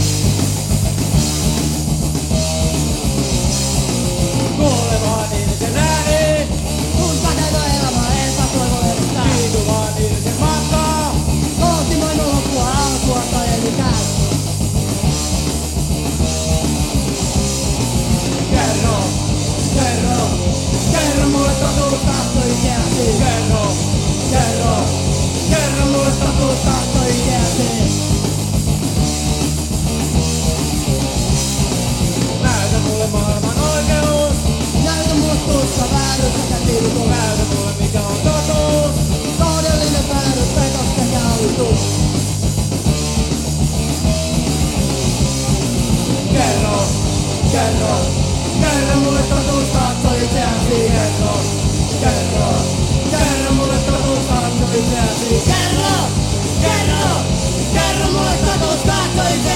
Kuule vaan ihmisen ääni, Kun paketo elämä epätoivollista. liiku vaan ihmisen matkaa. Kohti maailman loppua alkua tai eli käy. Kerro, kerro, kerro mulle totuus, Tahto itseäsi. kerro, kerro, kerro mulle totuus, Tahto itseäsi. näytä mulle maailman oikeus, Näytä mulle tuska vääryys sekä tilku. näytä mulle mikä on totuus. Todellinen vääryys, petos sekä autuus. Kerro, kerro, kerro mulle totuus, Tahto itseäsi. kerro, kerro, kerro mulle totuus, tahto itseäsi. Kerro, kerro, kerro mulle totuus, tahto itseäsi.